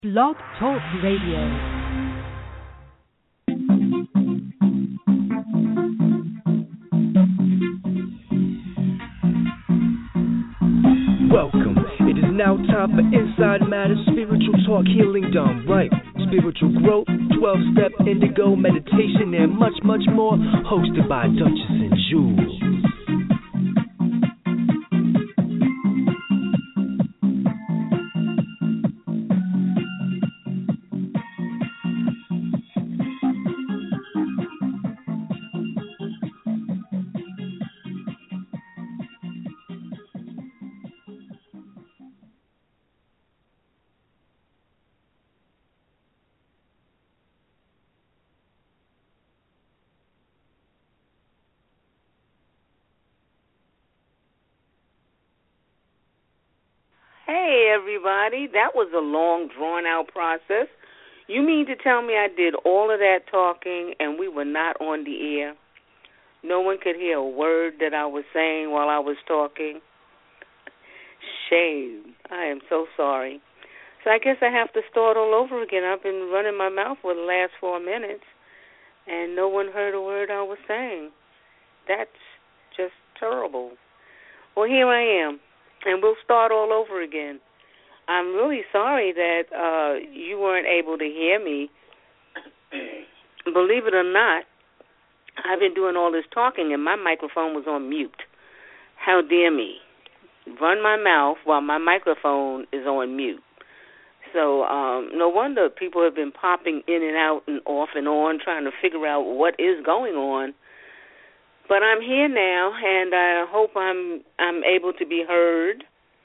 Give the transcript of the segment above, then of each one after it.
Blog Talk Radio. Welcome. It is now time for Inside Matters, spiritual talk, healing done right. Spiritual growth, 12-step indigo meditation, and much, much more. Hosted by Duchess and Jules. Hey, everybody. That was a long, drawn-out process. You mean to tell me I did all of that talking and we were not on the air? No one could hear a word that I was saying while I was talking? Shame. I am so sorry. So I guess I have to start all over again. I've been running my mouth for the last 4 minutes, and no one heard a word I was saying. That's just terrible. Well, here I am. And we'll start all over again. I'm really sorry that you weren't able to hear me. Believe it or not, I've been doing all this talking and my microphone was on mute. How dare me? Run my mouth while my microphone is on mute. So no wonder people have been popping in and out and off and on trying to figure out what is going on. But I'm here now, and I hope I'm able to be heard.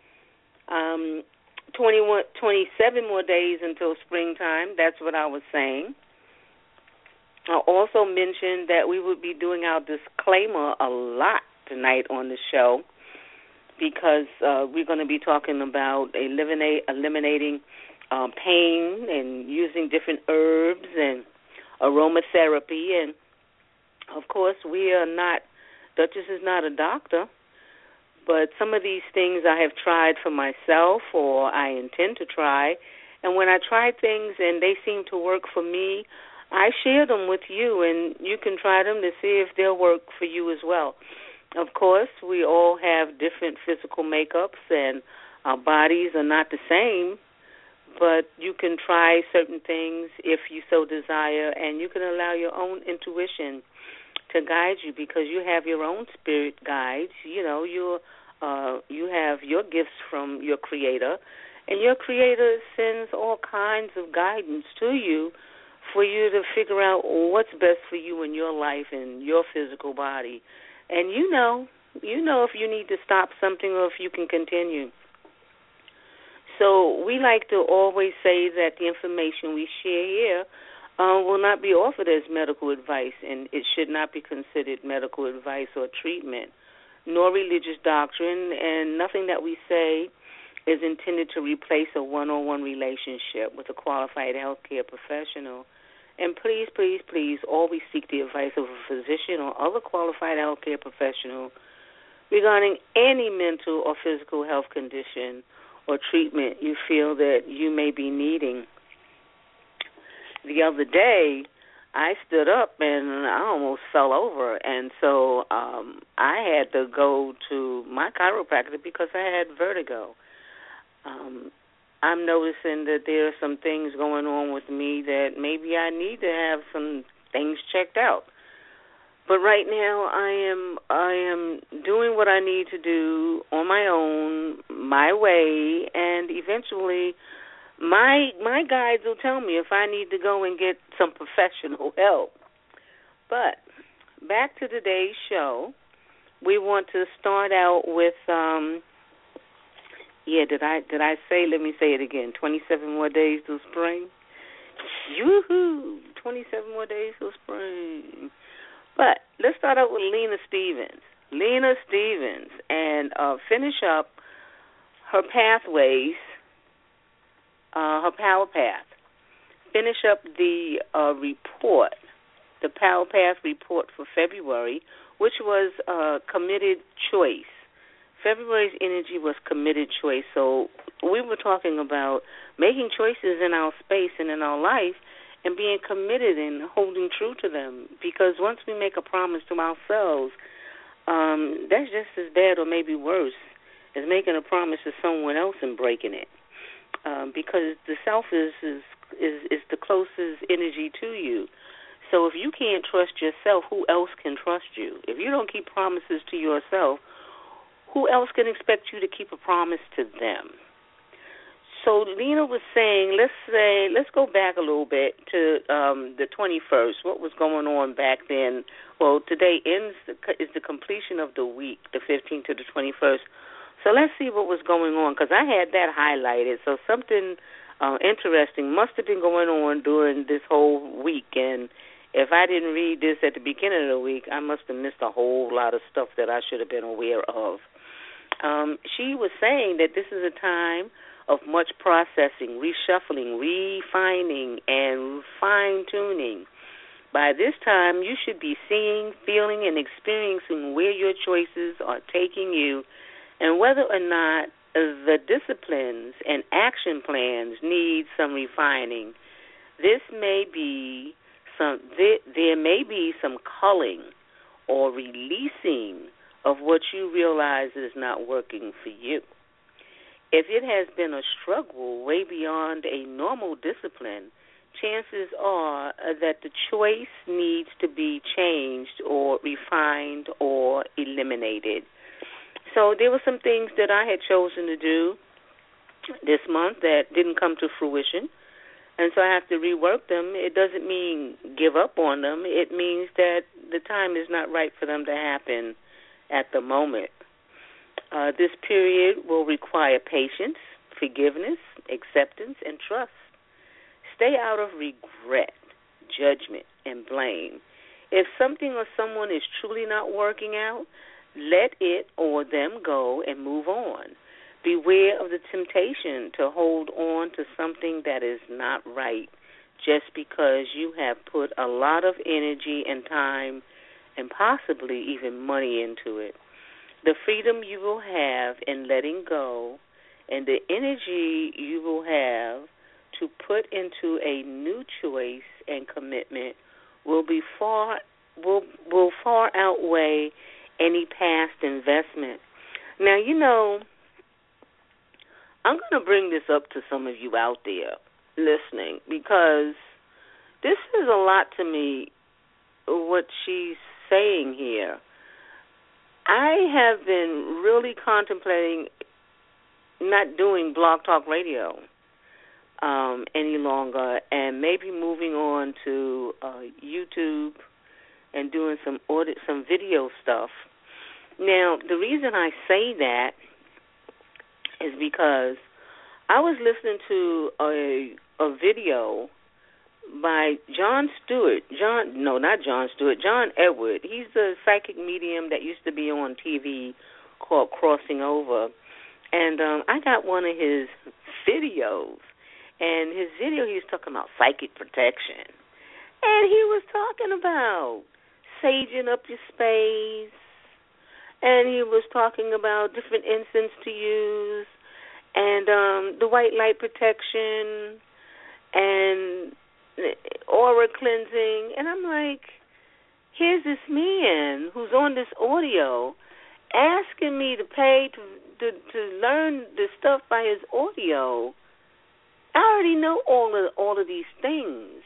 27 more days until springtime. That's what I was saying. I also mentioned that we would be doing our disclaimer a lot tonight on the show because we're going to be talking about eliminating pain and using different herbs and aromatherapy. And of course, Duchess is not a doctor, but some of these things I have tried for myself or I intend to try. And when I try things and they seem to work for me, I share them with you, and you can try them to see if they'll work for you as well. Of course, we all have different physical makeups, and our bodies are not the same, but you can try certain things if you so desire, and you can allow your own intuition to guide you because you have your own spirit guides. You know, you have your gifts from your Creator, and your Creator sends all kinds of guidance to you for you to figure out what's best for you in your life and your physical body. And you know if you need to stop something or if you can continue. So we like to always say that the information we share here will not be offered as medical advice, and it should not be considered medical advice or treatment, nor religious doctrine, and nothing that we say is intended to replace a one-on-one relationship with a qualified healthcare professional. And please, please, please always seek the advice of a physician or other qualified healthcare professional regarding any mental or physical health condition or treatment you feel that you may be needing. The other day, I stood up and I almost fell over, and so I had to go to my chiropractor because I had vertigo. I'm noticing that there are some things going on with me that maybe I need to have some things checked out. But right now, I am doing what I need to do on my own, my way, and eventually my guides will tell me if I need to go and get some professional help. But back to today's show, we want to start out with, did I say, let me say it again, 27 more days till spring? Yoo-hoo, 27 more days till spring. But let's start out with Lena Stevens. Lena Stevens, and finish up her pathways, her Power Path. Finish up the report, the Power Path report for February, which was committed choice. February's energy was committed choice, so we were talking about making choices in our space and in our life and being committed and holding true to them. Because once we make a promise to ourselves, that's just as bad or maybe worse as making a promise to someone else and breaking it. Because the self is the closest energy to you. So if you can't trust yourself, who else can trust you? If you don't keep promises to yourself, who else can expect you to keep a promise to them? So Lena was saying, let's go back a little bit to the 21st. What was going on back then? Well, today is the completion of the week, the 15th to the 21st. So let's see what was going on, because I had that highlighted. So something interesting must have been going on during this whole week. And if I didn't read this at the beginning of the week, I must have missed a whole lot of stuff that I should have been aware of. She was saying that this is a time of much processing, reshuffling, refining, and fine-tuning. By this time, you should be seeing, feeling, and experiencing where your choices are taking you and whether or not the disciplines and action plans need some refining. There may be some culling or releasing of what you realize is not working for you. If it has been a struggle way beyond a normal discipline, chances are that the choice needs to be changed or refined or eliminated. So there were some things that I had chosen to do this month that didn't come to fruition, and so I have to rework them. It doesn't mean give up on them. It means that the time is not right for them to happen at the moment. This period will require patience, forgiveness, acceptance, and trust. Stay out of regret, judgment, and blame. If something or someone is truly not working out, let it or them go and move on. Beware of the temptation to hold on to something that is not right just because you have put a lot of energy and time and possibly even money into it. The freedom you will have in letting go and the energy you will have to put into a new choice and commitment will far outweigh any past investment. Now, I'm going to bring this up to some of you out there listening, because this is a lot to me, what she's saying here. I have been really contemplating not doing Blog Talk Radio any longer, and maybe moving on to YouTube and doing some video stuff. Now, the reason I say that is because I was listening to a video by Jon Edward. He's the psychic medium that used to be on TV called Crossing Over. And I got one of his videos. And his video, he was talking about psychic protection. And he was talking about saging up your space. And he was talking about different incense to use. And the white light protection. And aura cleansing. And I'm like, here's this man who's on this audio asking me to pay to learn this stuff by his audio. I already know all of these things,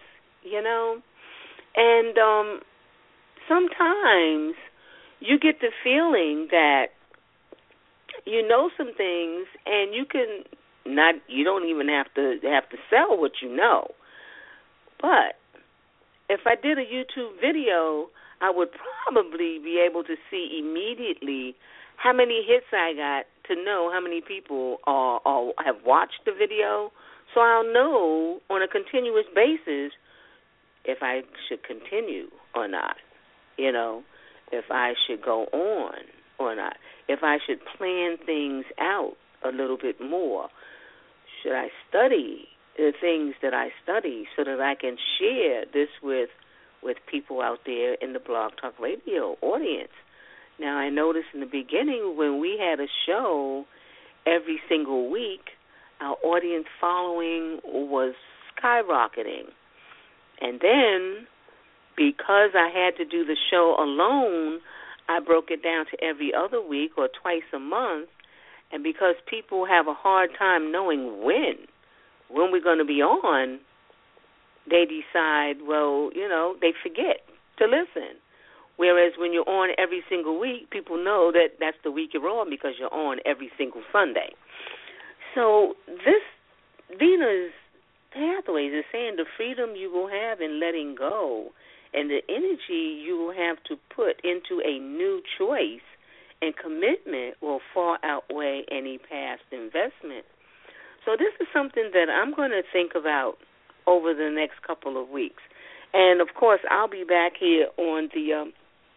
and sometimes you get the feeling that you know some things, and you don't even have to sell what you know. But if I did a YouTube video, I would probably be able to see immediately how many hits I got, to know how many people have watched the video. So I'll know on a continuous basis if I should continue or not, if I should go on or not, if I should plan things out a little bit more. Should I study the things that I study so that I can share this with people out there in the Blog Talk Radio audience? Now, I noticed in the beginning when we had a show every single week, Our audience following was skyrocketing. And then, because I had to do the show alone, I broke it down to every other week or twice a month. And because people have a hard time knowing when we're going to be on, they decide, they forget to listen. Whereas when you're on every single week, people know that that's the week you're on because you're on every single Sunday. So this, Venus Pathways is saying the freedom you will have in letting go and the energy you will have to put into a new choice and commitment will far outweigh any past investment. So this is something that I'm going to think about over the next couple of weeks. And, of course, I'll be back here on the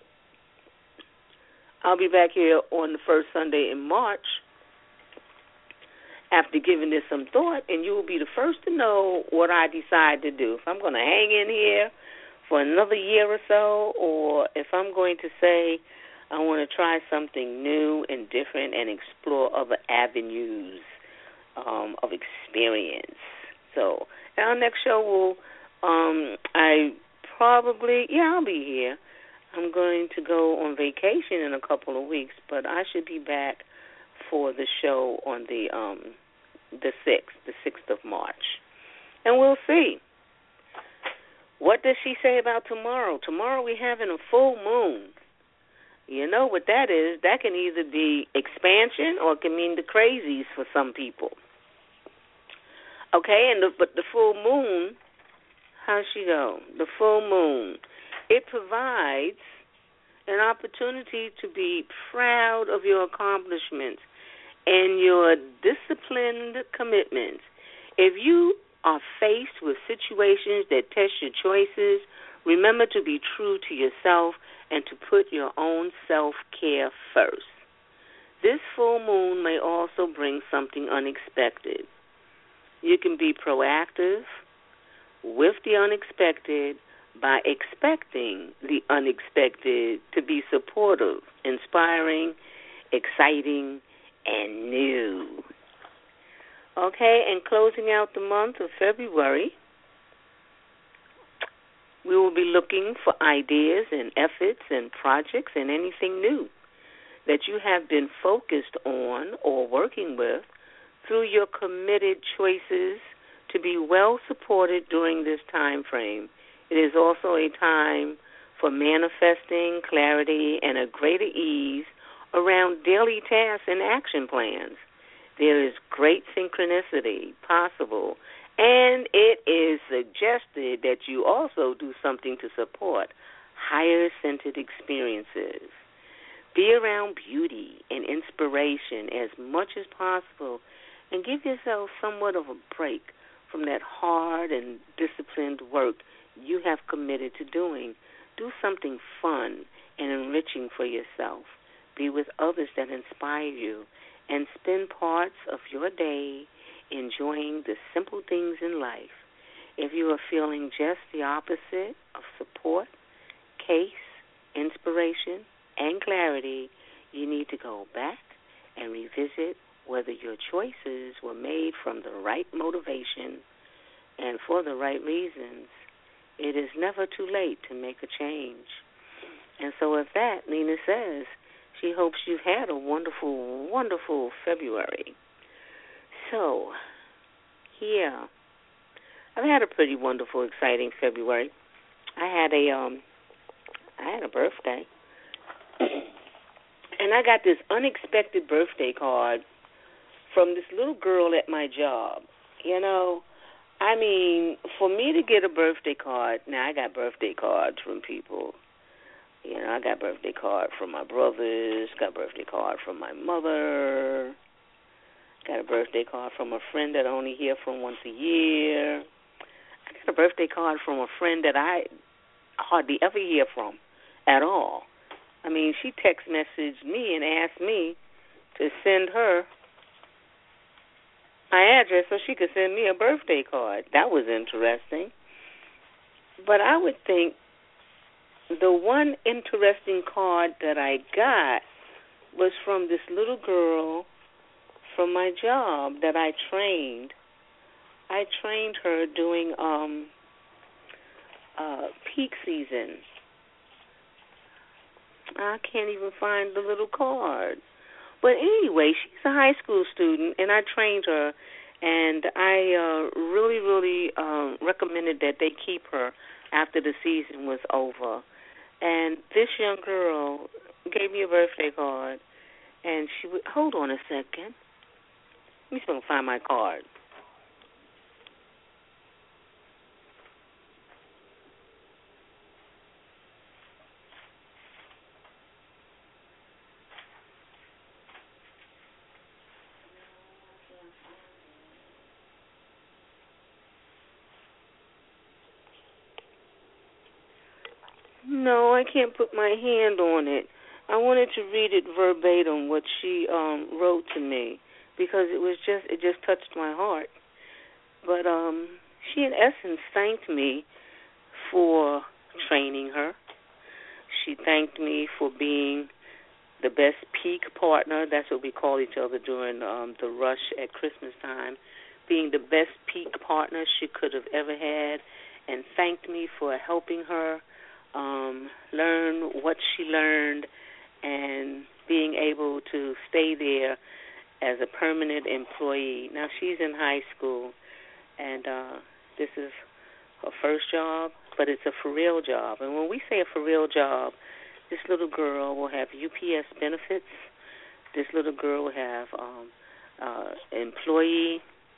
first Sunday in March after giving this some thought, and you will be the first to know what I decide to do. If I'm going to hang in here for another year or so, or if I'm going to say I want to try something new and different and explore other avenues of experience. So our next show will, I'll be here. I'm going to go on vacation in a couple of weeks, but I should be back for the show on the 6th of March. And we'll see. What does she say about tomorrow? Tomorrow we're having a full moon. You know what that is. That can either be expansion or it can mean the crazies for some people. Okay, but the full moon, how's she go? The full moon, it provides an opportunity to be proud of your accomplishments and your disciplined commitments. If you are faced with situations that test your choices, remember to be true to yourself and to put your own self-care first. This full moon may also bring something unexpected. You can be proactive with the unexpected by expecting the unexpected to be supportive, inspiring, exciting, and new. Okay, and closing out the month of February, we will be looking for ideas and efforts and projects and anything new that you have been focused on or working with through your committed choices to be well supported during this time frame. It is also a time for manifesting clarity and a greater ease around daily tasks and action plans. There is great synchronicity possible, and it is suggested that you also do something to support higher-centered experiences. Be around beauty and inspiration as much as possible and give yourself somewhat of a break from that hard and disciplined work you have committed to doing. Do something fun and enriching for yourself. Be with others that inspire you and spend parts of your day enjoying the simple things in life. If you are feeling just the opposite of support, case, inspiration, and clarity, you need to go back and revisit whether your choices were made from the right motivation and for the right reasons. It is never too late to make a change. And so with that, Nina says she hopes you've had a wonderful, wonderful February. So, yeah, I've had a pretty wonderful, exciting February. I had a birthday, and I got this unexpected birthday card from this little girl at my job. You know, I mean, for me to get a birthday card, now I got birthday cards from people. You know, I got birthday card from my brothers, got a birthday card from my mother, got a birthday card from a friend that I only hear from once a year. I got a birthday card from a friend that I hardly ever hear from at all. I mean, she text messaged me and asked me to send her my address so she could send me a birthday card. That was interesting. But I would think the one interesting card that I got was from this little girl from my job that I trained her doing peak season. I can't even find the little card. But anyway, she's a high school student, and I trained her, and I really, really recommended that they keep her after the season was over. And this young girl gave me a birthday card, and she would, hold on a second. Let me see if I can find my card. No, I can't put my hand on it. I wanted to read it verbatim, what she wrote to me, because it just touched my heart. But she, in essence, thanked me for training her. She thanked me for being the best peak partner. That's what we call each other during the rush at Christmas time. Being the best peak partner she could have ever had, and thanked me for helping her learn what she learned and being able to stay there as a permanent employee. Now, she's in high school, and this is her first job, but it's a for real job. And when we say a for real job, this little girl will have UPS benefits. This little girl will have employee.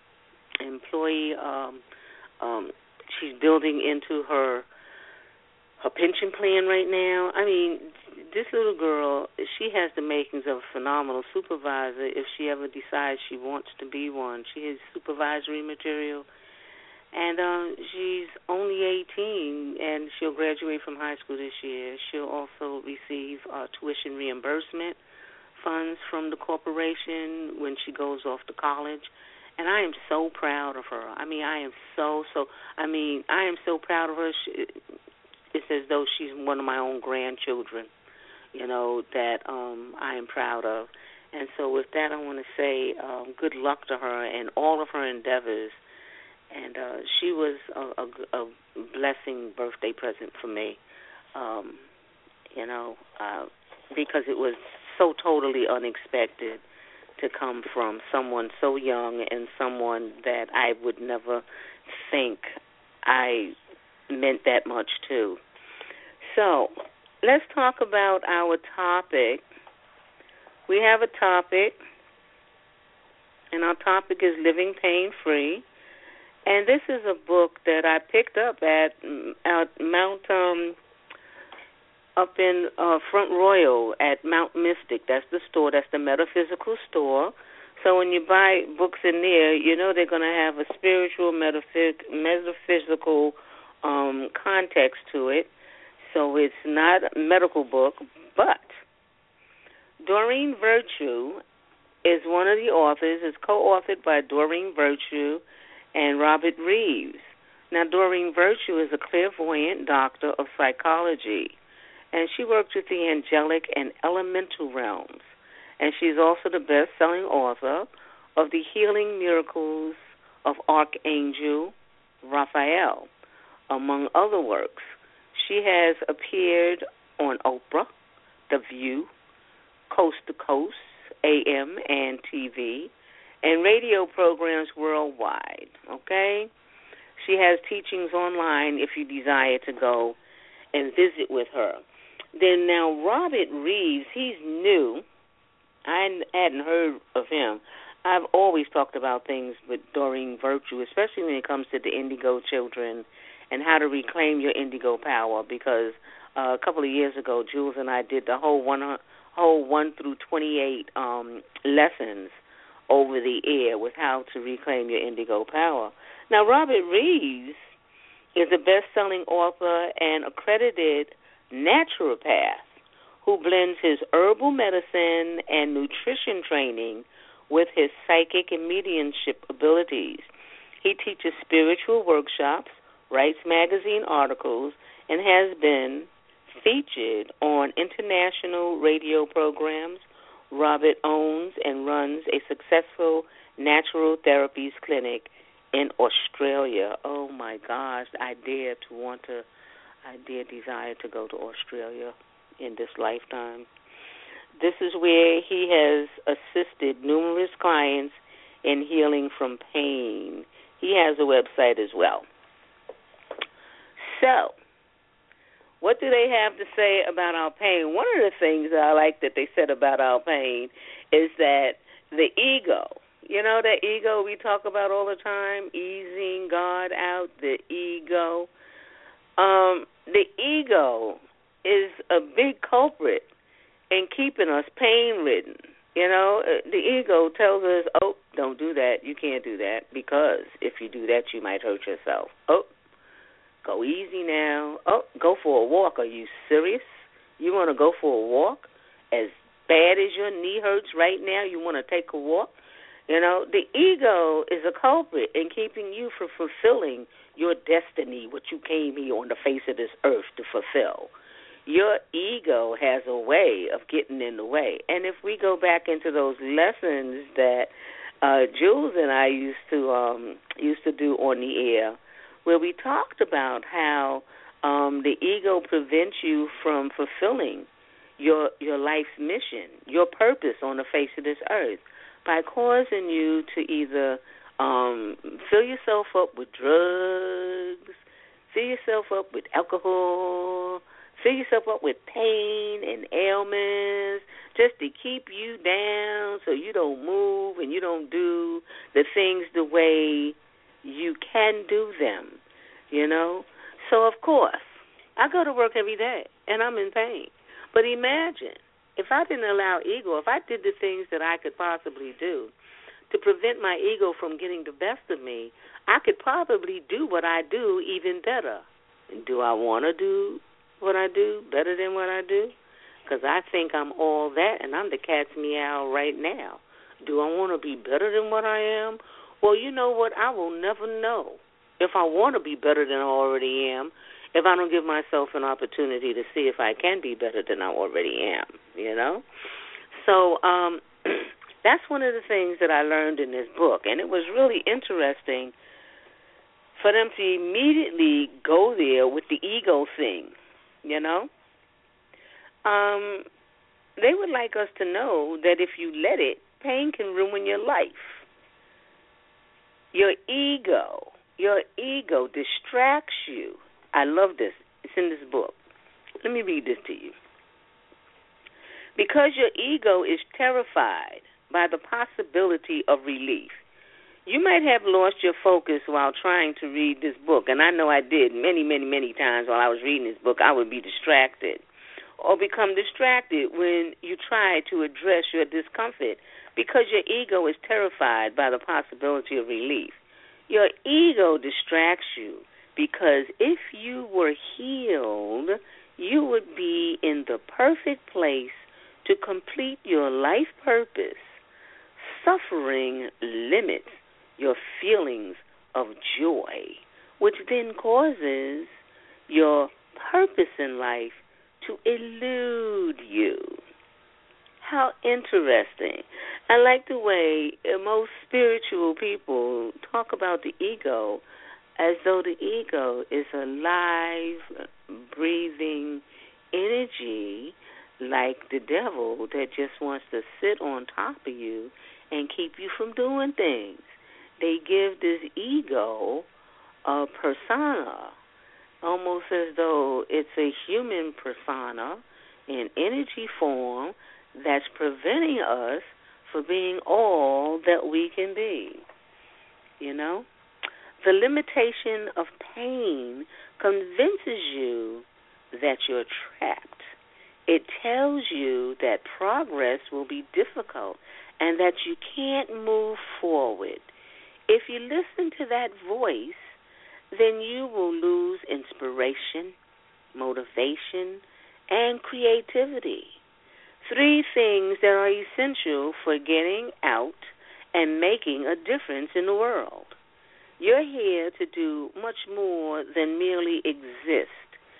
She's building into her pension plan right now. I mean, this little girl, she has the makings of a phenomenal supervisor if she ever decides she wants to be one. She has supervisory material. And she's only 18, and she'll graduate from high school this year. She'll also receive tuition reimbursement funds from the corporation when she goes off to college. And I am so proud of her. I am so proud of her. It's as though she's one of my own grandchildren, that I am proud of. And so with that, I want to say good luck to her and all of her endeavors. And she was a blessing birthday present for me, because it was so totally unexpected to come from someone so young and someone that I would never think I meant that much to. So let's talk about our topic. We have a topic, and our topic is Living Pain-Free. And this is a book that I picked up at Mount, up in Front Royal at Mount Mystic. That's the store. That's the metaphysical store. So when you buy books in there, they're going to have a spiritual, metaphysical context to it. So it's not a medical book, but Doreen Virtue is one of the authors. It's co-authored by Doreen Virtue and Robert Reeves. Now, Doreen Virtue is a clairvoyant doctor of psychology, and she works with the angelic and elemental realms. And she's also the best-selling author of The Healing Miracles of Archangel Raphael, among other works. She has appeared on Oprah, The View, Coast to Coast, AM and TV, and radio programs worldwide, okay? She has teachings online if you desire to go and visit with her. Then now Robert Reeves, he's new. I hadn't heard of him. I've always talked about things with Doreen Virtue, especially when it comes to the indigo children and how to reclaim your indigo power, because a couple of years ago, Jules and I did the whole 1 through 28 lessons over the air with how to reclaim your indigo power. Now, Robert Reeves is a best-selling author and accredited naturopath who blends his herbal medicine and nutrition training with his psychic and mediumship abilities. He teaches spiritual workshops, writes magazine articles, and has been featured on international radio programs, Robert owns and runs a successful natural therapies clinic in Australia. Oh my gosh, I dare desire to go to Australia in this lifetime. This is where he has assisted numerous clients in healing from pain. He has a website as well. So, what do they have to say about our pain? One of the things that I like that they said about our pain is that the ego, you know, that ego we talk about all the time, easing God out, the ego. The ego is a big culprit in keeping us pain-ridden. You know, the ego tells us, oh, don't do that. You can't do that because if you do that, you might hurt yourself. Oh, go easy now. Oh, go for a walk. Are you serious? You want to go for a walk? As bad as your knee hurts right now, you want to take a walk? You know, the ego is a culprit in keeping you from fulfilling your destiny, what you came here on the face of this earth to fulfill. Your ego has a way of getting in the way. And if we go back into those lessons that Jules and I used to do on the air, where we talked about how the ego prevents you from fulfilling your life's mission, your purpose on the face of this earth, by causing you to either fill yourself up with drugs, fill yourself up with alcohol, fill yourself up with pain and ailments, just to keep you down so you don't move and you don't do the things the way you can do them, you know. So, of course, I go to work every day, and I'm in pain. But imagine, if I didn't allow ego, if I did the things that I could possibly do to prevent my ego from getting the best of me, I could probably do what I do even better. And do I want to do what I do better than what I do? Because I think I'm all that, and I'm the cat's meow right now. Do I want to be better than what I am? Well, you know what? I will never know if I want to be better than I already am if I don't give myself an opportunity to see if I can be better than I already am, you know? So that's one of the things that I learned in this book, and it was really interesting for them to immediately go there with the ego thing, you know? They would like us to know that if you let it, pain can ruin your life. Your ego distracts you. I love this. It's in this book. Let me read this to you. Because your ego is terrified by the possibility of relief, you might have lost your focus while trying to read this book. And I know I did many, many, many times while I was reading this book. I would be distracted or become distracted when you try to address your discomfort because your ego is terrified by the possibility of relief. Your ego distracts you because if you were healed, you would be in the perfect place to complete your life purpose. Suffering limits your feelings of joy, which then causes your purpose in life to elude you. How interesting. I like the way most spiritual people talk about the ego as though the ego is a live, breathing energy like the devil that just wants to sit on top of you and keep you from doing things. They give this ego a persona, almost as though it's a human persona in energy form that's preventing us from being all that we can be, you know? The limitation of pain convinces you that you're trapped. It tells you that progress will be difficult and that you can't move forward. If you listen to that voice, then you will lose inspiration, motivation, and creativity. 3 things that are essential for getting out and making a difference in the world. You're here to do much more than merely exist.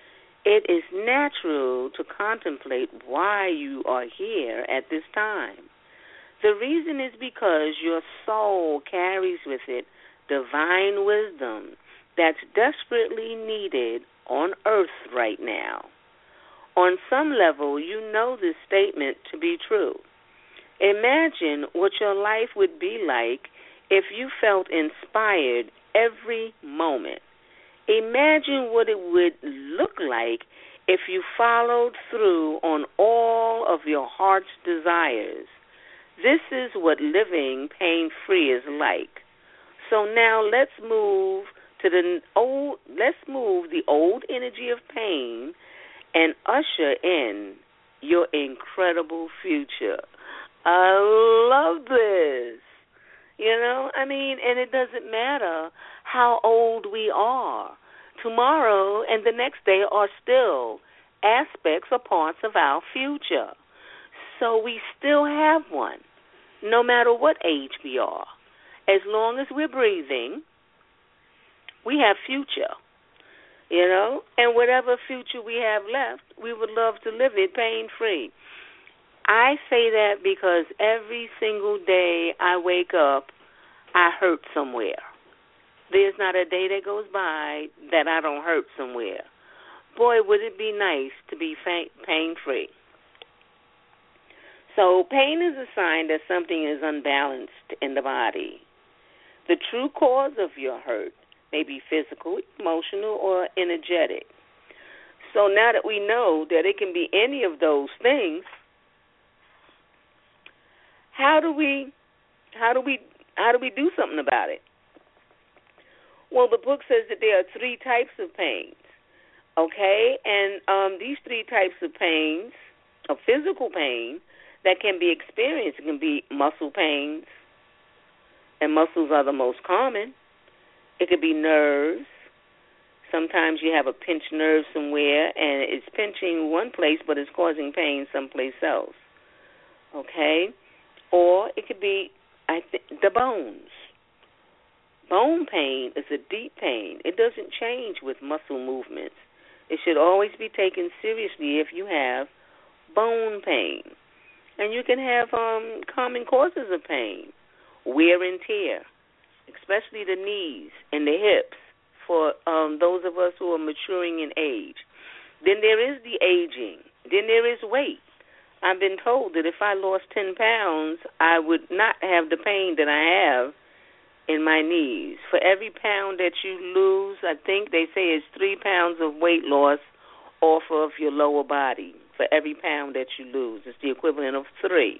it is natural to contemplate why you are here at this time. The reason is because your soul carries with it divine wisdom that's desperately needed on earth right now. On some level, you know this statement to be true. Imagine what your life would be like if you felt inspired every moment. Imagine what it would look like if you followed through on all of your heart's desires. This is what living pain-free is like. So now let's move the old energy of pain and usher in your incredible future. I love this. And it doesn't matter how old we are. Tomorrow and the next day are still aspects or parts of our future. So we still have one, no matter what age we are. As long as we're breathing, we have future, and whatever future we have left, we would love to live it pain-free. I say that because every single day I wake up, I hurt somewhere. There's not a day that goes by that I don't hurt somewhere. Boy, would it be nice to be pain-free. So pain is a sign that something is unbalanced in the body. The true cause of your hurt may be physical, emotional, or energetic. So now that we know that it can be any of those things, how do we do something about it? Well, the book says that there are 3 types of pains, okay? And these 3 types of pains, of physical pain, that can be experienced. It can be muscle pains, and muscles are the most common. It could be nerves. Sometimes you have a pinched nerve somewhere, and it's pinching one place, but it's causing pain someplace else, okay? Or it could be the bones. Bone pain is a deep pain. It doesn't change with muscle movements. It should always be taken seriously if you have bone pain. And you can have common causes of pain, wear and tear, especially the knees and the hips for those of us who are maturing in age. Then there is the aging. Then there is weight. I've been told that if I lost 10 pounds, I would not have the pain that I have in my knees. For every pound that you lose, I think they say it's 3 pounds of weight loss off of your lower body. For every pound that you lose, it's the equivalent of 3.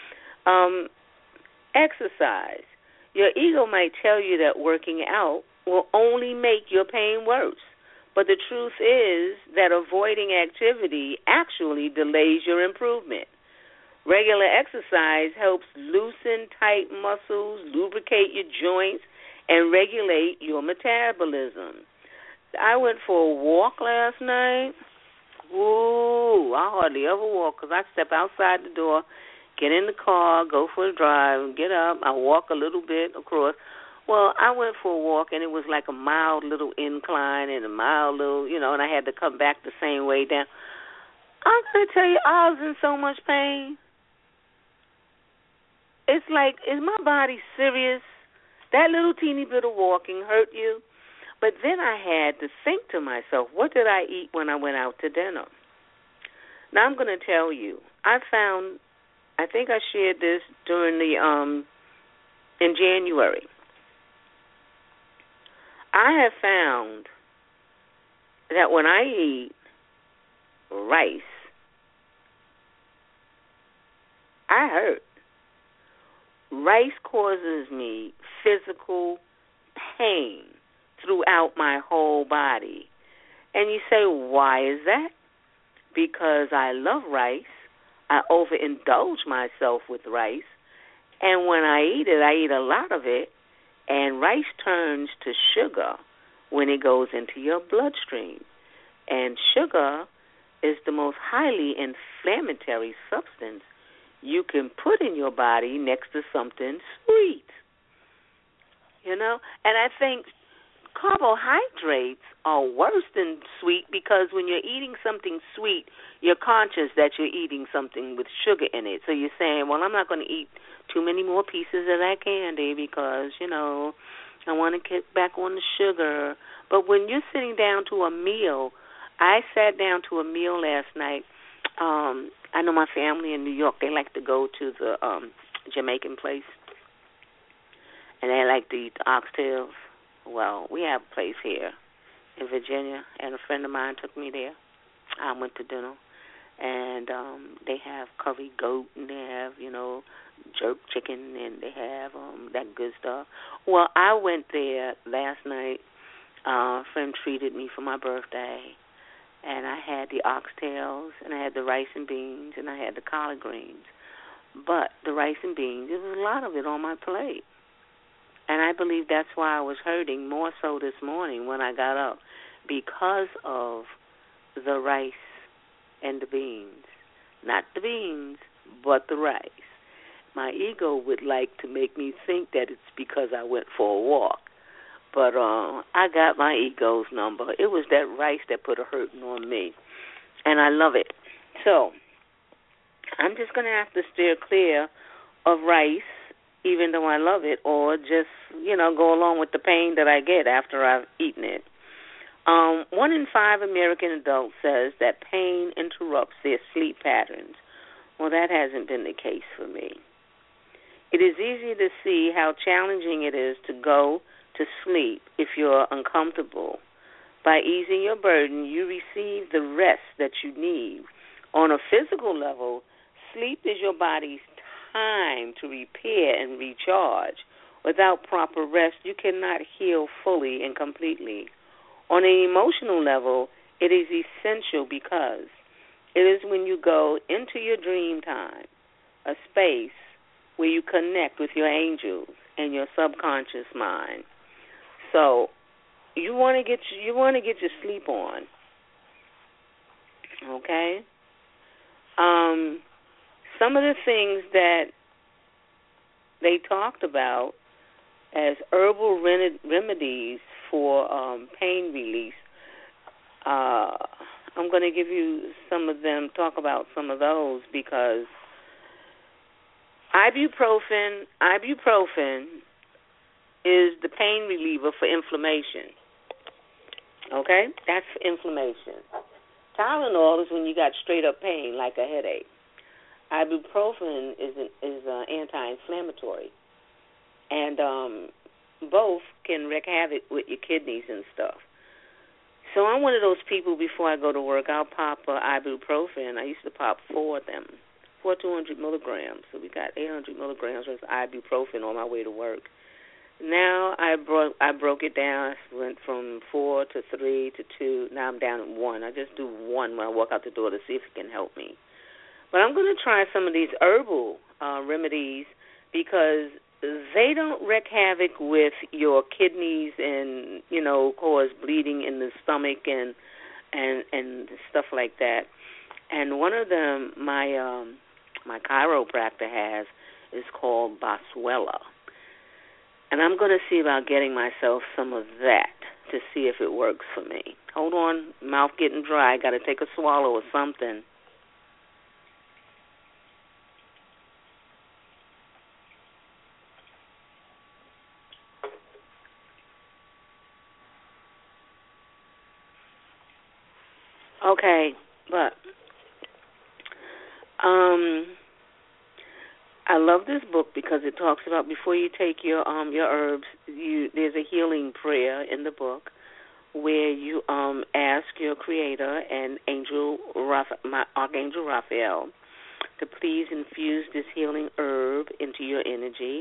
Exercise. Your ego might tell you that working out will only make your pain worse. But the truth is that avoiding activity actually delays your improvement. Regular exercise helps loosen tight muscles, lubricate your joints, and regulate your metabolism. I went for a walk last night. Ooh, I hardly ever walk because I step outside the door, get in the car, go for a drive, get up, I walk a little bit across. Well, I went for a walk, and it was like a mild little incline and a mild little, and I had to come back the same way down. I'm going to tell you, I was in so much pain. It's like, is my body serious? That little teeny bit of walking hurt you? But then I had to think to myself, what did I eat when I went out to dinner? Now I'm going to tell you, I think I shared this during in January. I have found that when I eat rice, I hurt. Rice causes me physical pain throughout my whole body. And you say, why is that? Because I love rice. I overindulge myself with rice. And when I eat it, I eat a lot of it. And rice turns to sugar when it goes into your bloodstream. And sugar is the most highly inflammatory substance you can put in your body next to something sweet. And I think carbohydrates are worse than sweet because when you're eating something sweet, you're conscious that you're eating something with sugar in it. So you're saying, well, I'm not going to eat too many more pieces of that candy because, I want to get back on the sugar. But when you're sitting down to a meal, I sat down to a meal last night. I know my family in New York, they like to go to the Jamaican place, and they like to eat the oxtails. Well, we have a place here in Virginia, and a friend of mine took me there. I went to dinner, and they have curry goat, and they have, jerk chicken, and they have that good stuff. Well, I went there last night. A friend treated me for my birthday, and I had the oxtails, and I had the rice and beans, and I had the collard greens. But the rice and beans, there was a lot of it on my plate. And I believe that's why I was hurting more so this morning when I got up, because of the rice and the beans. Not the beans, but the rice. My ego would like to make me think that it's because I went for a walk. But I got my ego's number. It was that rice that put a hurting on me. And I love it. So I'm just going to have to steer clear of rice, even though I love it, or just, go along with the pain that I get after I've eaten it. 1 in 5 American adults says that pain interrupts their sleep patterns. Well, that hasn't been the case for me. It is easy to see how challenging it is to go to sleep if you're uncomfortable. By easing your burden, you receive the rest that you need. On a physical level, sleep is your body's time to repair and recharge. Without proper rest, you cannot heal fully and completely. On an emotional level, it is essential because it is when you go into your dream time, a space where you connect with your angels and your subconscious mind. So you want to get your sleep on, okay? Some of the things that they talked about as herbal remedies for pain release, I'm going to give you some of them, talk about some of those, because ibuprofen is the pain reliever for inflammation. Okay? That's for inflammation. Tylenol is when you got straight up pain, like a headache. Ibuprofen is anti-inflammatory. And both can wreak havoc with your kidneys and stuff. So I'm one of those people, before I go to work, I'll pop ibuprofen. I used to pop 4 of them, 200 milligrams. So we got 800 milligrams of ibuprofen on my way to work. Now I broke it down. I went from 4 to 3 to 2. Now I'm down at 1. I just do 1 when I walk out the door to see if it can help me. But I'm going to try some of these herbal remedies because they don't wreak havoc with your kidneys and, cause bleeding in the stomach and stuff like that. And one of them my chiropractor has is called Boswellia. And I'm going to see about getting myself some of that to see if it works for me. Hold on, mouth getting dry. Got to take a swallow or something. Okay, but I love this book because it talks about before you take your herbs, there's a healing prayer in the book where you ask your Creator and Archangel Raphael to please infuse this healing herb into your energy.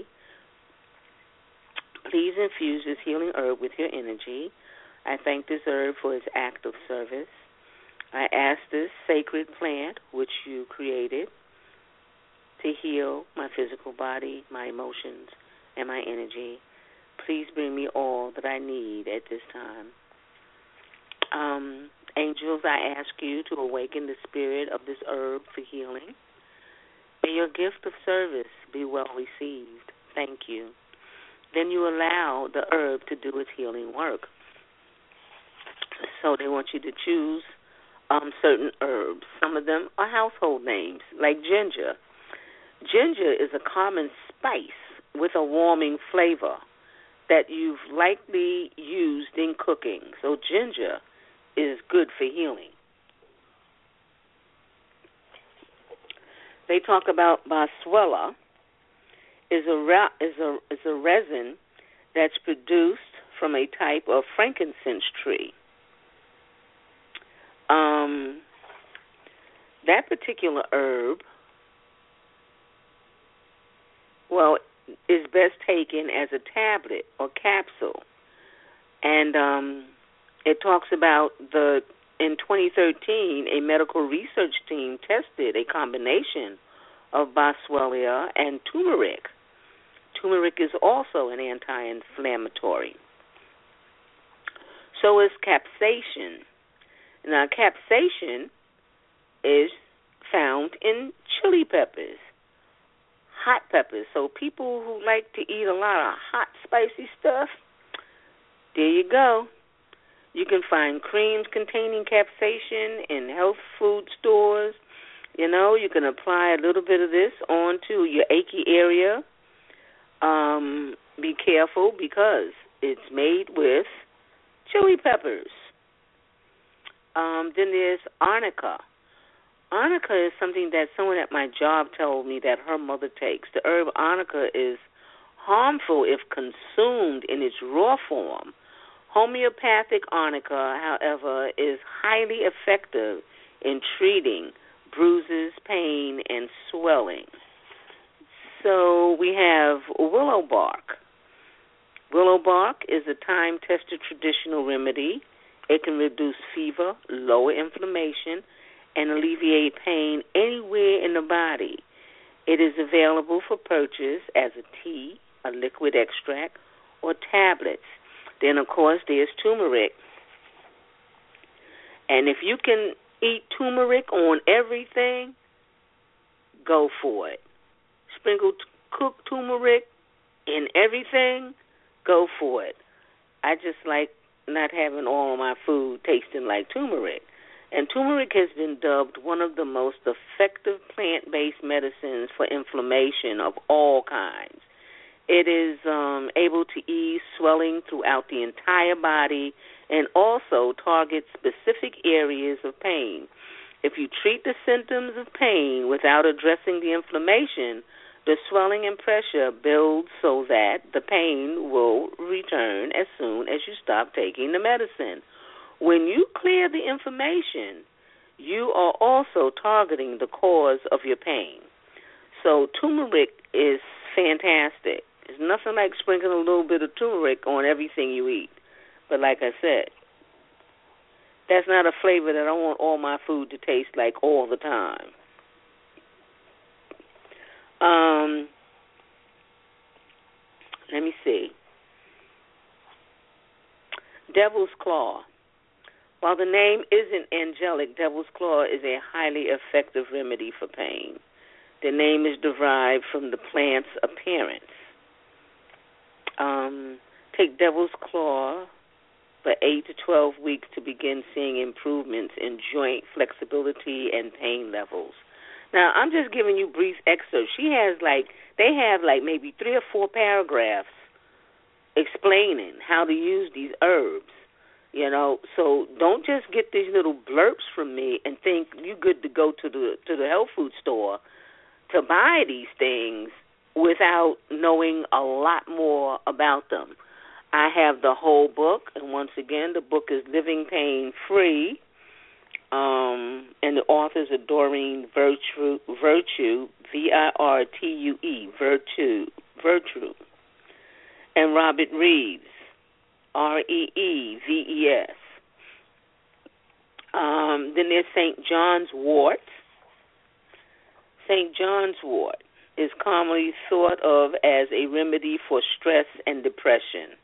Please infuse this healing herb with your energy. I thank this herb for its act of service. I ask this sacred plant, which you created, to heal my physical body, my emotions, and my energy. Please bring me all that I need at this time. Angels, I ask you to awaken the spirit of this herb for healing. May your gift of service be well received. Thank you. Then you allow the herb to do its healing work. So they want you to choose certain herbs. Some of them are household names, like ginger. Ginger is a common spice with a warming flavor that you've likely used in cooking. So ginger is good for healing. They talk about boswellia is a resin that's produced from a type of frankincense tree. That particular herb, well, is best taken as a tablet or capsule. And it talks about in 2013, a medical research team tested a combination of boswellia and turmeric. Turmeric is also an anti-inflammatory. So is capsaicin. Now, capsaicin is found in chili peppers, hot peppers. So people who like to eat a lot of hot, spicy stuff, there you go. You can find creams containing capsaicin in health food stores. You know, you can apply a little bit of this onto your achy area. Be careful because it's made with chili peppers. Then there's arnica. Arnica is something that someone at my job told me that her mother takes. The herb arnica is harmful if consumed in its raw form. Homeopathic arnica, however, is highly effective in treating bruises, pain, and swelling. So we have willow bark. Willow bark is a time-tested traditional remedy. It can reduce fever, lower inflammation, and alleviate pain anywhere in the body. It is available for purchase as a tea, a liquid extract, or tablets. Then, of course, there's turmeric. And if you can eat turmeric on everything, go for it. Sprinkle cooked turmeric in everything, go for it. I just like not having all of my food tasting like turmeric. And turmeric has been dubbed one of the most effective plant-based medicines for inflammation of all kinds. It is able to ease swelling throughout the entire body and also target specific areas of pain. If you treat the symptoms of pain without addressing the inflammation, the swelling and pressure builds so that the pain will return as soon as you stop taking the medicine. When you clear the inflammation, you are also targeting the cause of your pain. So turmeric is fantastic. There's nothing like sprinkling a little bit of turmeric on everything you eat. But like I said, that's not a flavor that I want all my food to taste like all the time. Let me see. Devil's Claw. While the name isn't angelic, Devil's Claw is a highly effective remedy for pain. The name is derived from the plant's appearance. Take Devil's Claw for 8 to 12 weeks to begin seeing improvements in joint flexibility and pain levels. Now, I'm just giving you brief excerpts. They have maybe 3 or 4 paragraphs explaining how to use these herbs, you know. So don't just get these little blurbs from me and think you're good to go to the health food store to buy these things without knowing a lot more about them. I have the whole book, and once again, the book is Living Pain Free, and the authors are Doreen Virtue, V-I-R-T-U-E, Virtue, and Robert Reeves, R-E-E-V-E-S. Then there's St. John's wort. St. John's wort is commonly thought of as a remedy for stress and depression.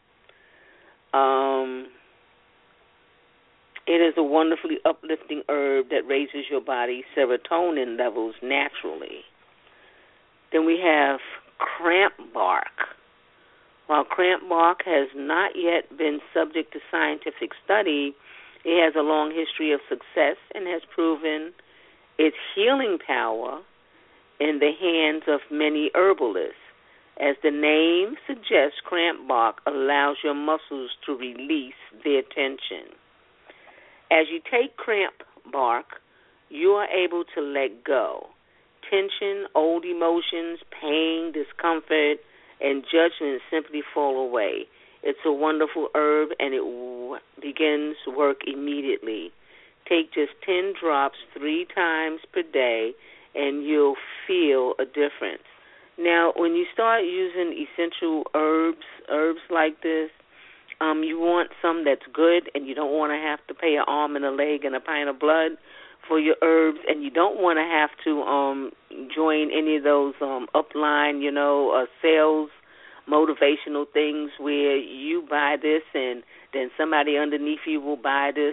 It is a wonderfully uplifting herb that raises your body's serotonin levels naturally. Then we have cramp bark. While cramp bark has not yet been subject to scientific study, It has a long history of success and has proven its healing power in the hands of many herbalists. As the name suggests, cramp bark allows your muscles to release their tension. As you take cramp bark, you are able to let go. Tension, old emotions, pain, discomfort, and judgment simply fall away. It's a wonderful herb, and it begins work immediately. Take just 10 drops 3 times per day, and you'll feel a difference. Now, when you start using essential herbs like this, you want some that's good, and you don't want to have to pay an arm and a leg and a pint of blood for your herbs, and you don't want to have to join any of those upline, sales motivational things where you buy this and then somebody underneath you will buy this,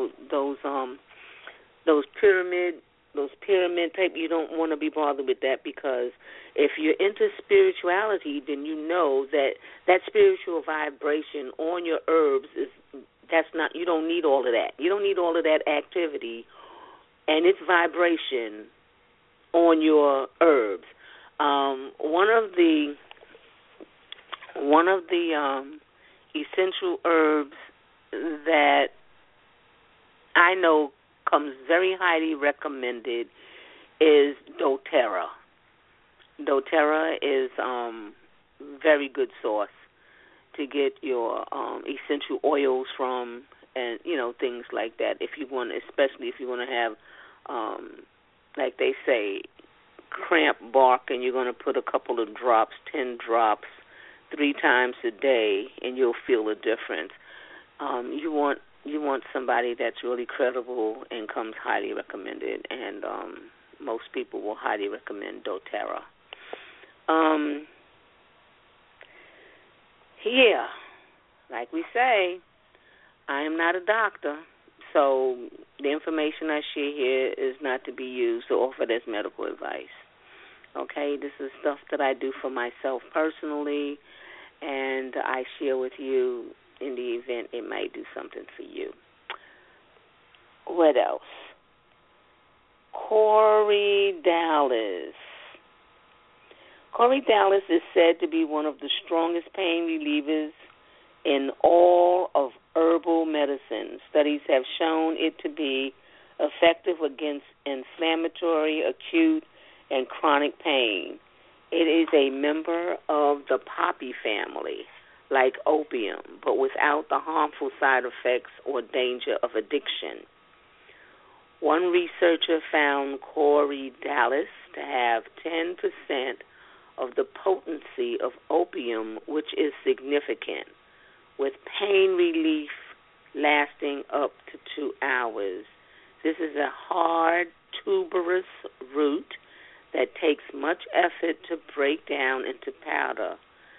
those pyramid type. You don't want to be bothered with that, because if you're into spirituality, then you know that spiritual vibration on your herbs you don't need all of that. You don't need all of that activity and its vibration on your herbs. One of the essential herbs that I know comes very highly recommended is doTERRA. doTERRA is very good source to get your essential oils from, and things like that. Especially if you want to have, like they say, cramp bark, and you're going to put a couple of drops, 10 drops, 3 times a day, and you'll feel a difference. You want somebody that's really credible and comes highly recommended, and most people will highly recommend doTERRA. Like we say, I am not a doctor, so the information I share here is not to be used or offered as medical advice. Okay, this is stuff that I do for myself personally, and I share with you in the event it might do something for you. What else? Corydalis. Corydalis is said to be one of the strongest pain relievers in all of herbal medicine. Studies have shown it to be effective against inflammatory, acute, and chronic pain. It is a member of the poppy family, like opium, but without the harmful side effects or danger of addiction. One researcher found Corydalis to have 10% of the potency of opium, which is significant, with pain relief lasting up to 2 hours. This is a hard, tuberous root that takes much effort to break down into powder,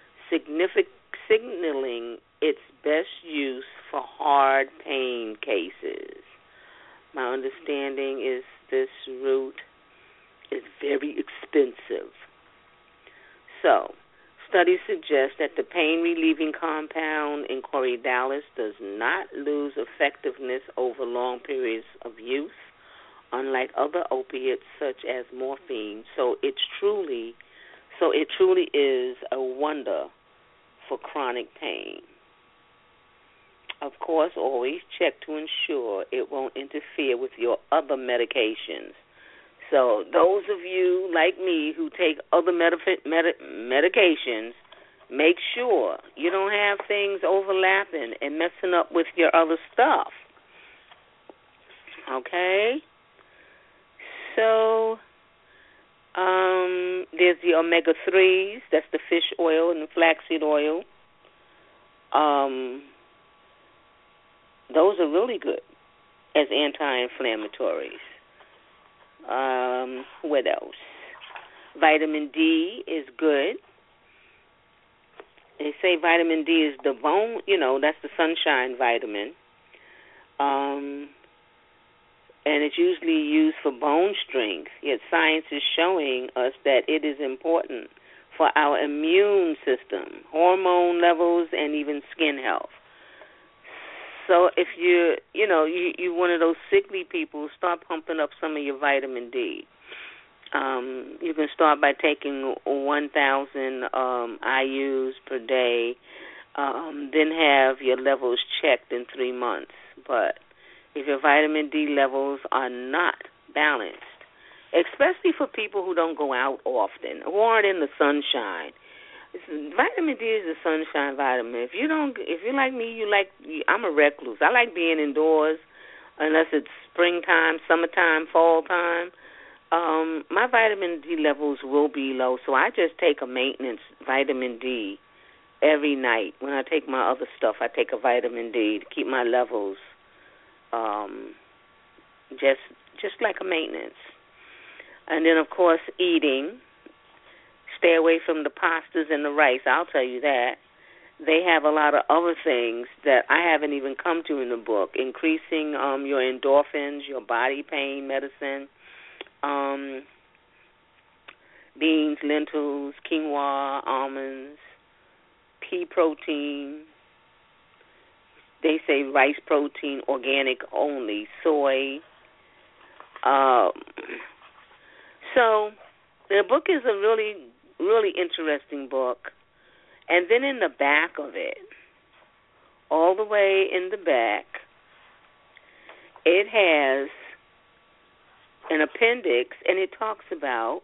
signaling its best use for hard pain cases. My understanding is this root is very expensive. So, studies suggest that the pain-relieving compound in Corydalis does not lose effectiveness over long periods of use, unlike other opiates such as morphine. So it truly is a wonder for chronic pain. Of course, always check to ensure it won't interfere with your other medications. So those of you like me who take other medications, make sure you don't have things overlapping and messing up with your other stuff. Okay? So there's the omega-3s, that's the fish oil and the flaxseed oil. Those are really good as anti-inflammatories. What else? Vitamin D is good. They say vitamin D is the bone, that's the sunshine vitamin. And it's usually used for bone strength, yet science is showing us that it is important for our immune system, hormone levels, and even skin health. So if you're one of those sickly people, start pumping up some of your vitamin D. You can start by taking 1,000 IUs per day, then have your levels checked in 3 months. But if your vitamin D levels are not balanced, especially for people who don't go out often, who aren't in the sunshine, vitamin D is a sunshine vitamin. If you're like me, I'm a recluse. I like being indoors unless it's springtime, summertime, fall time. My vitamin D levels will be low, so I just take a maintenance vitamin D every night. When I take my other stuff, I take a vitamin D to keep my levels just like a maintenance. And then, of course, eating. Stay away from the pastas and the rice, I'll tell you that. They have a lot of other things that I haven't even come to in the book, increasing your endorphins, your body pain medicine, beans, lentils, quinoa, almonds, pea protein. They say rice protein, organic only, soy. So the book is a really, really interesting book. And then in the back of it, all the way in the back, it has an appendix, and it talks about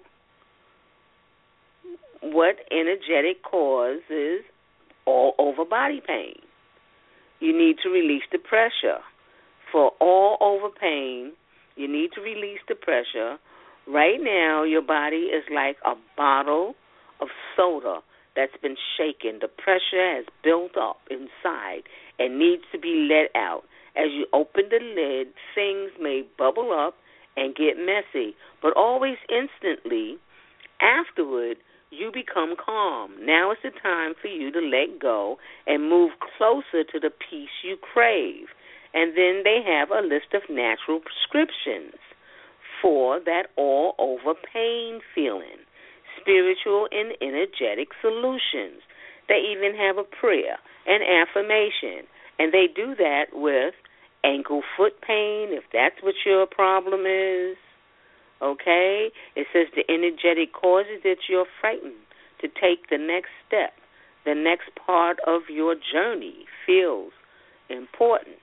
what energetic causes all over body pain. You need to release the pressure. For all over pain, you need to release the pressure. Right now, your body is like a bottle of soda that's been shaken. The pressure has built up inside and needs to be let out. As you open the lid, things may bubble up and get messy, but always instantly afterward, you become calm. Now is the time for you to let go and move closer to the peace you crave. And then they have a list of natural prescriptions for that all-over pain feeling, spiritual and energetic solutions. They even have a prayer and affirmation, and they do that with ankle foot pain, if that's what your problem is. Okay? It says the energetic causes that you're frightened to take the next step. The next part of your journey feels important.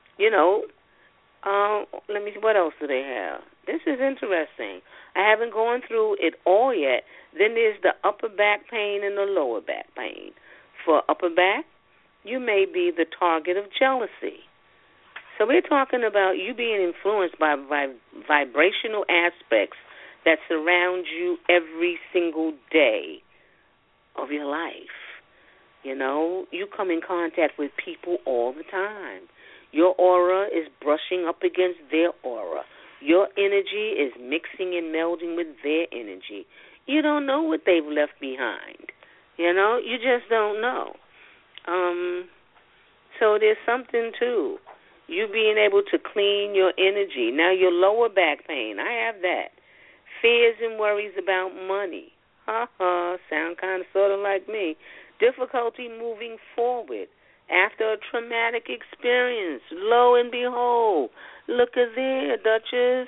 Let me see, what else do they have? This is interesting. I haven't gone through it all yet. Then there's the upper back pain and the lower back pain. For upper back, you may be the target of jealousy. So we're talking about you being influenced by vibrational aspects that surround you every single day of your life. You come in contact with people all the time. Your aura is brushing up against their aura. Your energy is mixing and melding with their energy. You don't know what they've left behind. You just don't know. So there's something to you being able to clean your energy. Now, your lower back pain, I have that. Fears and worries about money. Sound kind of sort of like me. Difficulty moving forward after a traumatic experience. Lo and behold, look at there, Duchess.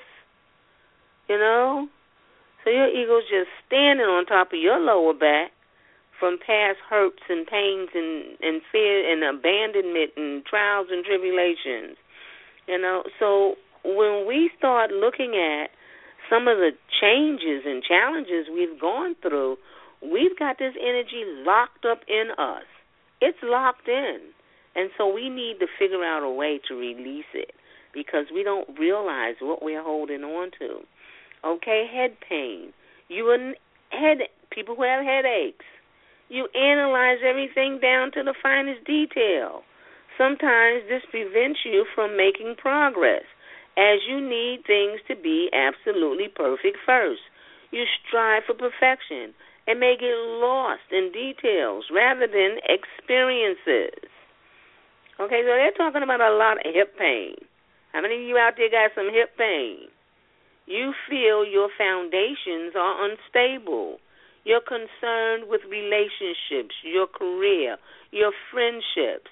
So your ego's just standing on top of your lower back from past hurts and pains and fear and abandonment and trials and tribulations. So when we start looking at some of the changes and challenges we've gone through, we've got this energy locked up in us. It's locked in. And so we need to figure out a way to release it because we don't realize what we're holding on to. Okay, head pain. People who have headaches. You analyze everything down to the finest detail. Sometimes this prevents you from making progress, as you need things to be absolutely perfect first. You strive for perfection and may get lost in details rather than experiences. Okay, so they're talking about a lot of hip pain. How many of you out there got some hip pain? You feel your foundations are unstable. You're concerned with relationships, your career, your friendships.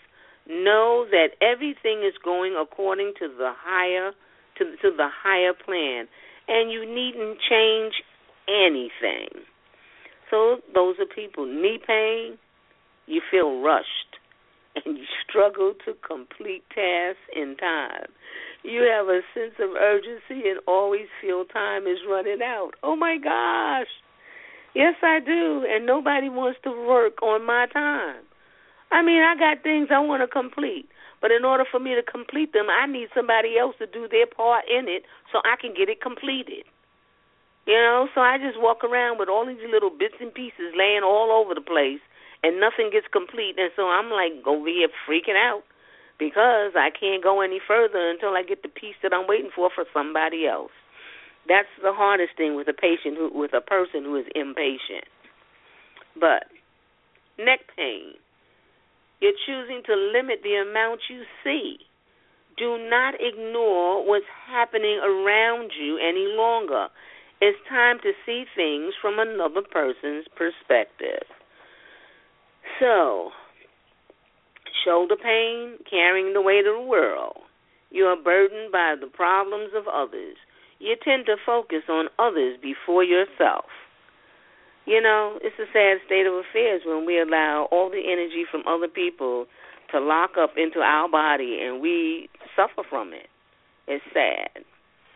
Know that everything is going according to the higher plan, and you needn't change anything. So those are people. Knee pain, you feel rushed, and you struggle to complete tasks in time. You have a sense of urgency and always feel time is running out. Oh, my gosh. Yes, I do, and nobody wants to work on my time. I mean, I got things I want to complete, but in order for me to complete them, I need somebody else to do their part in it so I can get it completed. You know, so I just walk around with all these little bits and pieces laying all over the place, and nothing gets complete, and so I'm like over here freaking out because I can't go any further until I get the piece that I'm waiting for somebody else. That's the hardest thing with a person who is impatient. But neck pain, you're choosing to limit the amount you see. Do not ignore what's happening around you any longer. It's time to see things from another person's perspective. So, shoulder pain, carrying the weight of the world. You are burdened by the problems of others. You tend to focus on others before yourself. You know, it's a sad state of affairs when we allow all the energy from other people to lock up into our body and we suffer from it. It's sad.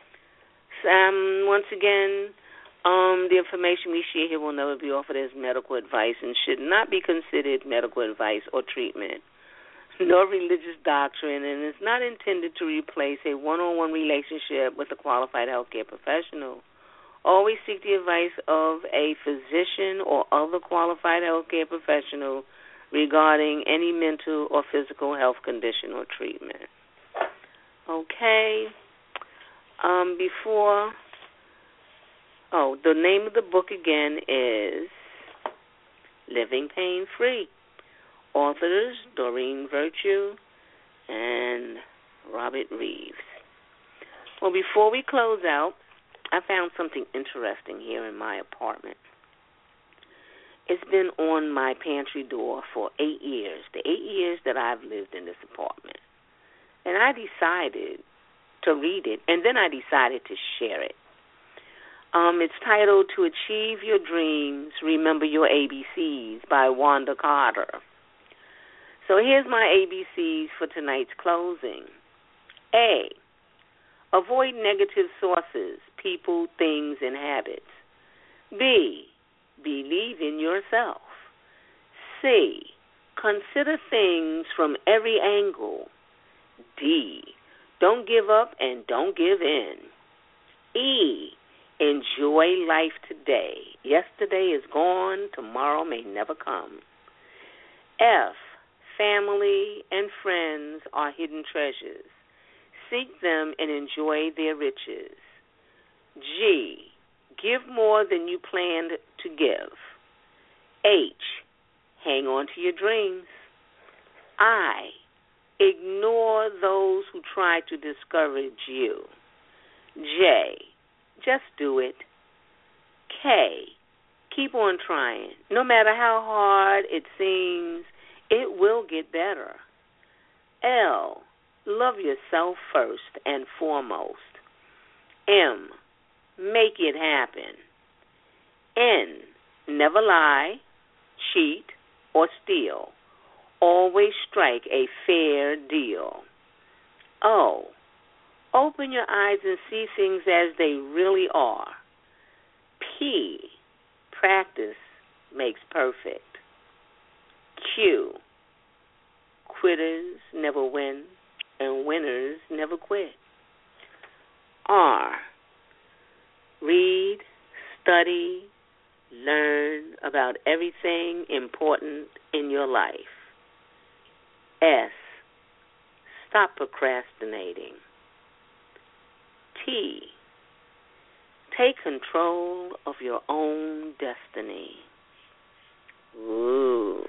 Once again, the information we share here will never be offered as medical advice and should not be considered medical advice or treatment, nor religious doctrine, and is not intended to replace a one-on-one relationship with a qualified healthcare professional. Always seek the advice of a physician or other qualified healthcare professional regarding any mental or physical health condition or treatment. Okay. The name of the book again is Living Pain-Free. Authors Doreen Virtue and Robert Reeves. Well, before we close out, I found something interesting here in my apartment. It's been on my pantry door for 8 years, the 8 years that I've lived in this apartment. And I decided to read it, and then I decided to share it. It's titled To Achieve Your Dreams, Remember Your ABCs by Wanda Carter. So here's my ABCs for tonight's closing. A, avoid negative sources, people, things, and habits. B, believe in yourself. C, consider things from every angle. D, don't give up and don't give in. E, enjoy life today. Yesterday is gone, tomorrow may never come. F, family and friends are hidden treasures. Seek them and enjoy their riches. G, give more than you planned to give. H, hang on to your dreams. I, ignore those who try to discourage you. J, just do it. K, keep on trying. No matter how hard it seems, it will get better. L, love yourself first and foremost. M, make it happen. N, never lie, cheat, or steal. Always strike a fair deal. O, open your eyes and see things as they really are. P, practice makes perfect. Q, quitters never win, and winners never quit. R, read, study, learn about everything important in your life. S, stop procrastinating. T, take control of your own destiny. Ooh.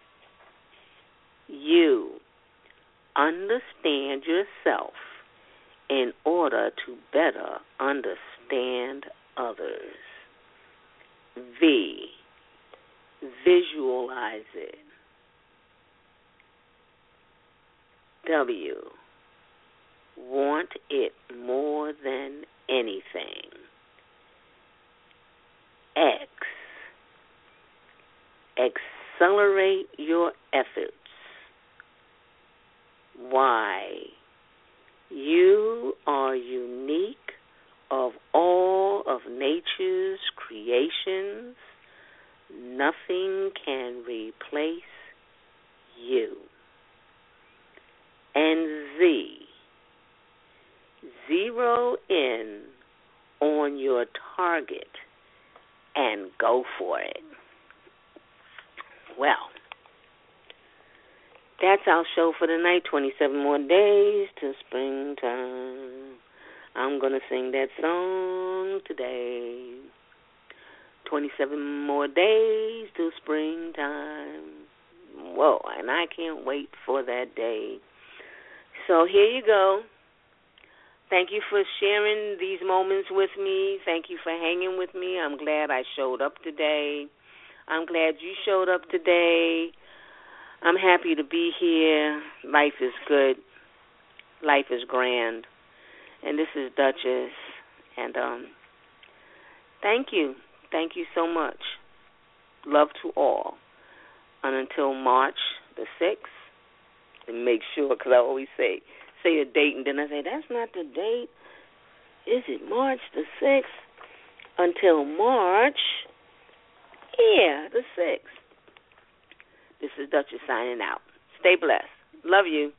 U, understand yourself in order to better understand others. V, visualize it. W, want it more than anything. X, accelerate your efforts. Y, you are unique of all of nature's creations. Nothing can replace you. And Z, zero in on your target and go for it. Well, that's our show for tonight. 27 more days to springtime. I'm going to sing that song today. 27 more days to springtime. Whoa, and I can't wait for that day. So here you go. Thank you for sharing these moments with me. Thank you for hanging with me. I'm glad I showed up today. I'm glad you showed up today. I'm happy to be here. Life is good. Life is grand. And this is Duchess. And thank you. Thank you so much. Love to all. And until March the 6th, and make sure, because I always say a date, and then I say, that's not the date. Is it March the 6th? Until March, the 6th. This is Duchess signing out. Stay blessed. Love you.